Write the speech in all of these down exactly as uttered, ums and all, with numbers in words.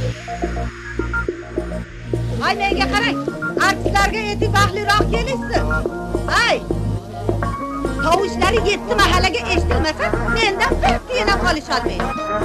Ay menga qarang. Artistlarga etik baxtliroq kelishsin. Ay. Tovushlari yetti mahallaga eshitilmasa, mendan qat'iyana qolish olmaydi.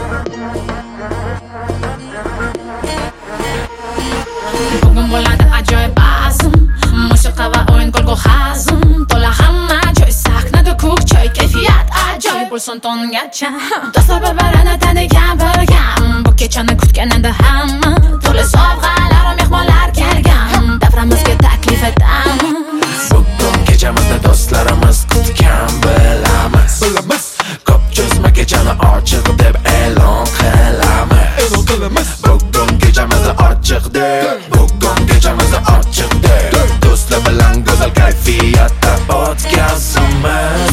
Bugun bo'ladi ajoyib bazm, musiqa va o'yin kulgu hazm, to'la hamma joy sahnada ko'k choy, kayfiyat ajoyib bo'lsin tongacha. Do'stlar bir-birini tanigan bilgan, bu kechani kutganida hamma, to'la sovg'alar va mehmonlar kelgan, davramizga taklif etamiz. Bugun kechamizda do'stlarimiz kutgan bilamiz. Bilamiz. Ko'p cho'zma kechani ochiq deb e'lon qilamiz. E'lon qilamiz. Bugun kechamizni ochiq deb, bugun kechamizni ochiq deb, do'stlar bilan go'zal kayfiyatda o'tkazamiz.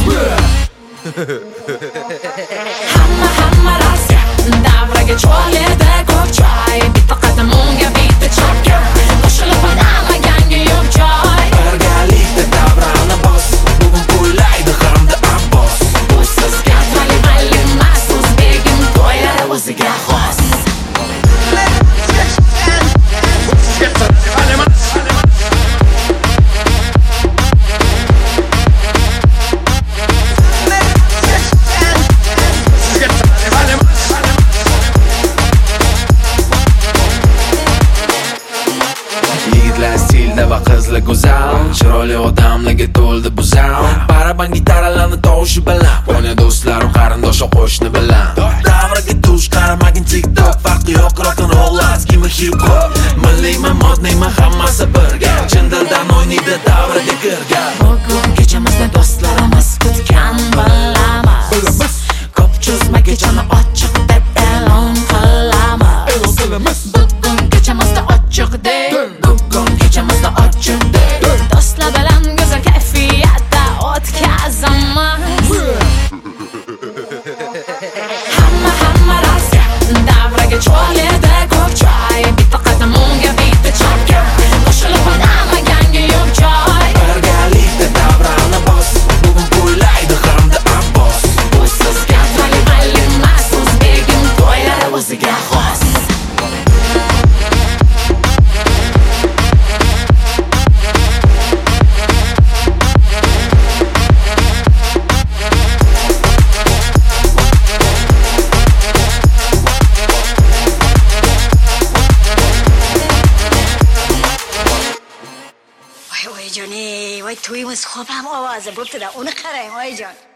Hamma hamma rostga, davraga cho'lida ko'k choy, bitta qadam unga bitta chapga, qo'shilib odamaganga yo'q joy. Birgalikda davrani bos, bugun kuylaydi hamda Abbos. Bu sizga taniqli emas, o'zbegim to'ylari o'ziga xos. Yigitlar stilda va qizlar go'zal, chiroyli odamlarga to'ldi bu zal. Baraban gitaralarni tovushi bilan, o'yna do'stlar, qarindosh va qo'shni bilan. Davraga tush qaramagin TikTok, farqi yo'q rock and roll, kimi hip hop. Milliymi, modniymi, hammasi birga, chin dildan o'ynaydi davraga kirgan. Bugun kechamizda do'stlarimiz kutgan bilamiz. Ko'p cho'zma kechani ochiq deb e'lon qilamiz. Bugun kechamizda ochiq deb, bugun kechamizda ochiq deb, do'stlar bilan go'zal kayfiyatda o'tkazamiz. Hamma hamma rostga, davraga cho'lida ko'k choy, bitta qadam unga bitta chapga, qo'shilib odamaganga yo'q joy. Birgalikda davrani bos, bugun kuylaydi hamda Abbos. Bu sizga taniqli emas, o'zbegim to'ylari o'ziga xos. Voy oyijon, ey, voy to'yimiz xo'p ham ovozi bo'pti-da, uni qarang oyijon.